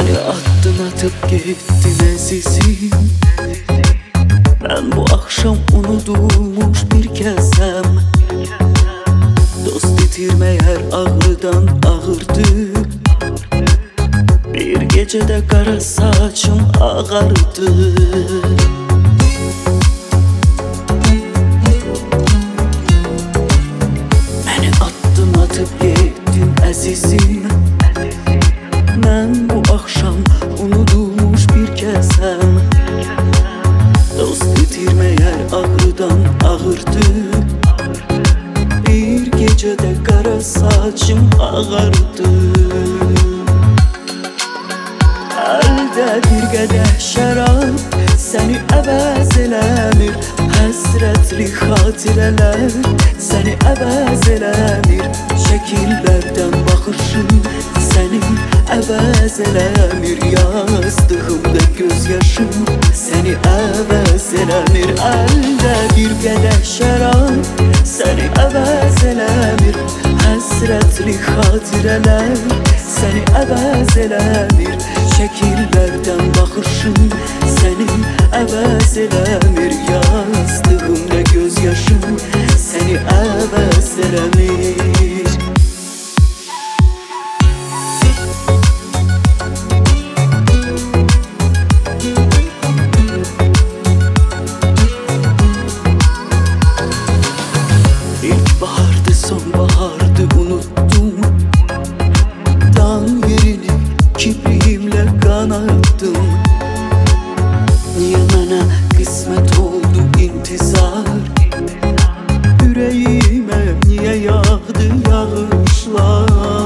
Beni attın atıp gittin əzizim. Ben bu akşam unudulmuş bir kəsəm. Dost itirməyər ağrıdan ağırdı. Bir gecede qara saçım ağardı. Beni attın atıp gittin əzizim. Ben bu akşam unudulmuş bir kəsəm. Dost itirməyər ağrıdan ağırdı. Bir gecede qara saçım ağardı. Əldə bir qədəh şərab səni əvəz eləmir. Həsrətli xatirələr səni əvəz eləmir. Şəkillərdən baxışın səni əvəz eləmir. Yazdığımda göz yaşım səni əvəz eləmir. Əldə bir qədəh şərab səni əvəz eləmir. Həsrətli xatirələr səni əvəz eləmir. Şəkillərdən baxışın səni əvəz eləmir. Yazdığımda göz yaşım səni əvəz eləmir. İlkbahardı, sonbahardı unuttum. Dan yerini kibriğimle kanarttım. Niye bana kısmet oldu intizar? Yüreğime niye yağdı yağışlar?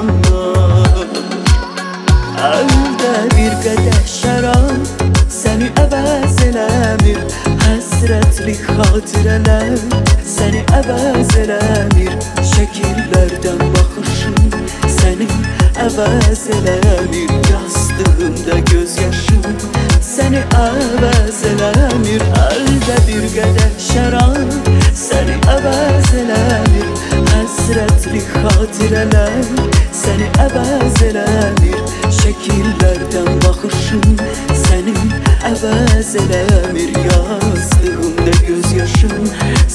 Əldə bir qədəh şərab səni əvəz eləmir. Həsrətli xatirələr səni əvəz eləmir. Şəkillərdən baxışın səni əvəz eləmir. Yazdığımda göz yaşım səni əvəz eləmir. Əldə bir qədəh şərab səni əvəz eləmir. Həsrətli xatirələr səni əvəz eləmir. Şəkillərdən baxışın səni əvəz eləmir. Yazdığımda göz yaşım